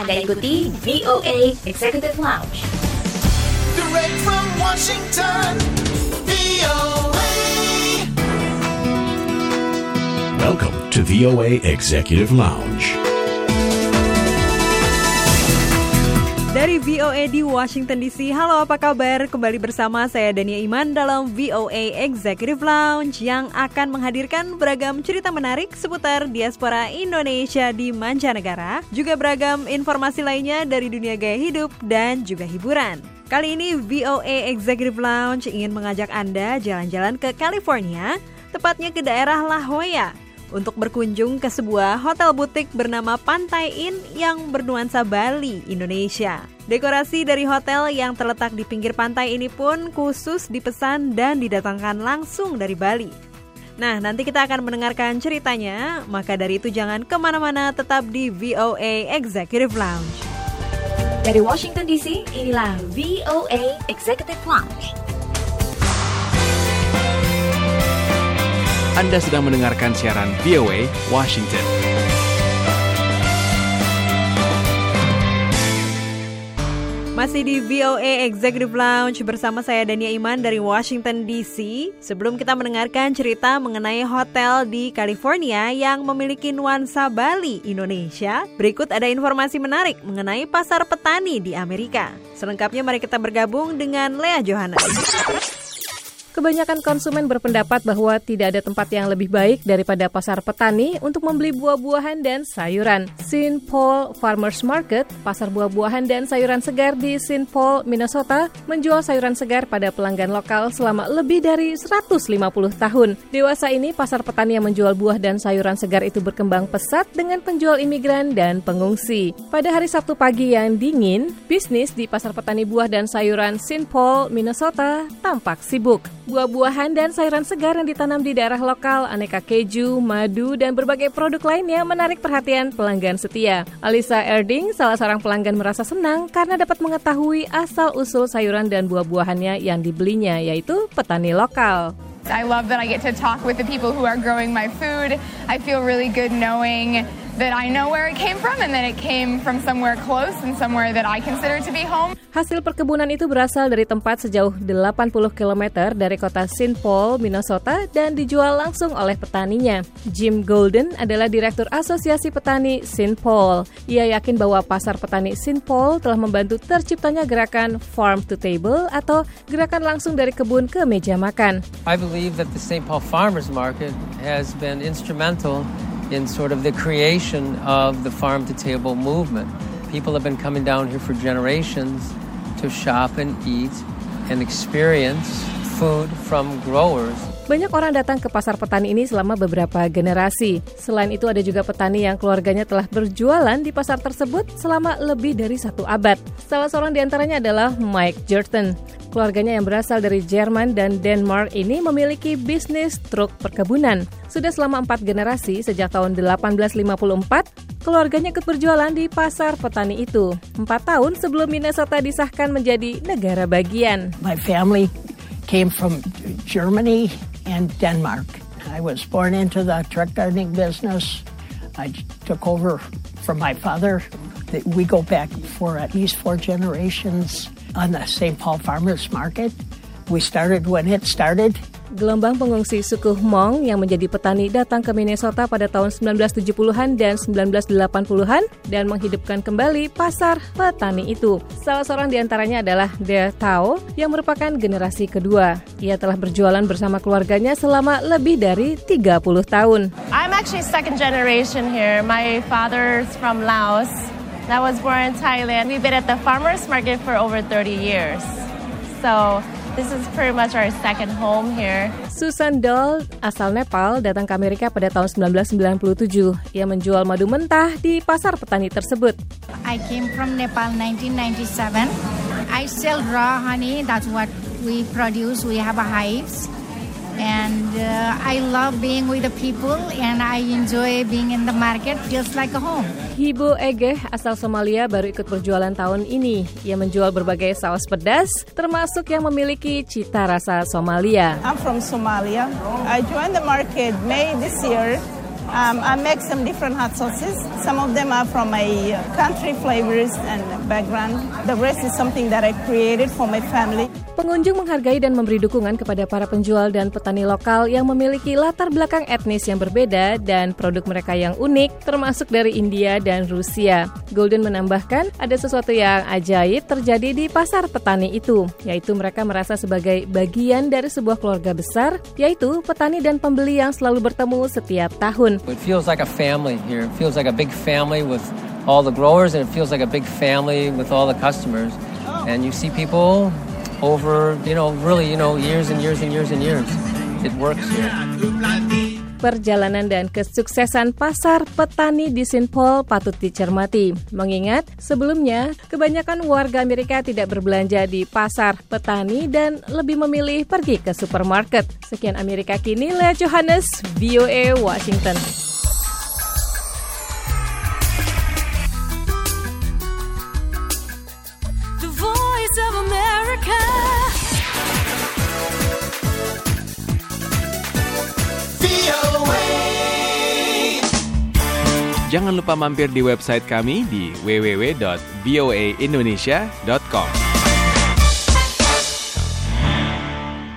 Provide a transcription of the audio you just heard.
Anda ikuti VOA Executive Lounge. Direct from Washington, VOA. Welcome to VOA Executive Lounge. Dari VOA di Washington DC, halo apa kabar? Kembali bersama saya Dania Iman dalam VOA Executive Lounge yang akan menghadirkan beragam cerita menarik seputar diaspora Indonesia di mancanegara, juga beragam informasi lainnya dari dunia gaya hidup dan juga hiburan. Kali ini VOA Executive Lounge ingin mengajak Anda jalan-jalan ke California, tepatnya ke daerah La Jolla, untuk berkunjung ke sebuah hotel butik bernama Pantai Inn yang bernuansa Bali, Indonesia. Dekorasi dari hotel yang terletak di pinggir pantai ini pun khusus dipesan dan didatangkan langsung dari Bali. Nah, nanti kita akan mendengarkan ceritanya, maka dari itu jangan kemana-mana, tetap di VOA Executive Lounge. Dari Washington DC, inilah VOA Executive Lounge. Anda sedang mendengarkan siaran VOA Washington. Masih di VOA Executive Lounge bersama saya Dania Iman dari Washington DC. Sebelum kita mendengarkan cerita mengenai hotel di California yang memiliki nuansa Bali, Indonesia, berikut ada informasi menarik mengenai pasar petani di Amerika. Selengkapnya mari kita bergabung dengan Lea Johana. Kebanyakan konsumen berpendapat bahwa tidak ada tempat yang lebih baik daripada pasar petani untuk membeli buah-buahan dan sayuran. St. Paul Farmers Market, pasar buah-buahan dan sayuran segar di St. Paul, Minnesota, menjual sayuran segar pada pelanggan lokal selama lebih dari 150 tahun. Dewasa ini, pasar petani yang menjual buah dan sayuran segar itu berkembang pesat dengan penjual imigran dan pengungsi. Pada hari Sabtu pagi yang dingin, bisnis di pasar petani buah dan sayuran St. Paul, Minnesota, tampak sibuk. Buah-buahan dan sayuran segar yang ditanam di daerah lokal, aneka keju, madu, dan berbagai produk lainnya menarik perhatian pelanggan setia. Alisa Erding, salah seorang pelanggan, merasa senang karena dapat mengetahui asal-usul sayuran dan buah-buahannya yang dibelinya, yaitu petani lokal. I love that I get to talk with the people who are growing my food. I feel really good knowing that I know where it came from and that it came from somewhere close and somewhere that I consider to be home. Hasil perkebunan itu berasal dari tempat sejauh 80 km dari kota St. Paul, Minnesota, dan dijual langsung oleh petaninya. Jim Golden adalah Direktur Asosiasi Petani St. Paul. Ia yakin bahwa pasar petani St. Paul telah membantu terciptanya gerakan Farm to Table atau gerakan langsung dari kebun ke meja makan. I believe that the St. Paul Farmers Market has been instrumental in sort of the creation of the farm-to-table movement. People have been coming down here for generations to shop and eat and experience food from growers. Banyak orang datang ke pasar petani ini selama beberapa generasi. Selain itu ada juga petani yang keluarganya telah berjualan di pasar tersebut selama lebih dari 1 abad. Salah seorang di antaranya adalah Mike Jerton. Keluarganya yang berasal dari Jerman dan Denmark ini memiliki bisnis truk perkebunan. Sudah selama 4 generasi sejak tahun 1854, keluarganya ikut berjualan di pasar petani itu. 4 tahun sebelum Minnesota disahkan menjadi negara bagian. My family came from Germany and Denmark. I was born into the truck gardening business. I took over from my father. We go back for at least 4 generations on the St. Paul Farmers Market. We started when it started. Gelombang pengungsi suku Hmong yang menjadi petani datang ke Minnesota pada tahun 1970-an dan 1980-an dan menghidupkan kembali pasar petani itu. Salah seorang di antaranya adalah Dea Tao yang merupakan generasi kedua. Ia telah berjualan bersama keluarganya selama lebih dari 30 tahun. I'm actually second generation here. My father's from Laos. I was born in Thailand. We've been at the farmers market for over 30 years. So this is pretty much our second home here. Susan Doll, asal Nepal, datang ke Amerika pada tahun 1997. Ia menjual madu mentah di pasar petani tersebut. I came from Nepal 1997. I sell raw honey. That's what we produce. We have a hives. And I love being with the people and I enjoy being in the market. Feels like a home. Hibo Egeh, asal Somalia, baru ikut berjualan tahun ini. Ia menjual berbagai saus pedas, termasuk yang memiliki cita rasa Somalia. I'm from Somalia. I joined the market May this year. I make some different hot sauces. Some of them are from my country flavors and background. The rest is something that I created for my family. Pengunjung menghargai dan memberi dukungan kepada para penjual dan petani lokal yang memiliki latar belakang etnis yang berbeda dan produk mereka yang unik, termasuk dari India dan Rusia. Golden menambahkan, ada sesuatu yang ajaib terjadi di pasar petani itu, yaitu mereka merasa sebagai bagian dari sebuah keluarga besar, yaitu petani dan pembeli yang selalu bertemu setiap tahun. It feels like a family here. It feels like a big family with all the growers, and it feels like a big family with all the customers. And you see people over, really, years and years and years and years. It works here. Perjalanan dan kesuksesan pasar petani di St. Paul patut dicermati. Mengingat sebelumnya kebanyakan warga Amerika tidak berbelanja di pasar petani dan lebih memilih pergi ke supermarket. Sekian Amerika Kini, Lea Johannes, VOA Washington. The Voice of America. Jangan lupa mampir di website kami di www.voaindonesia.com.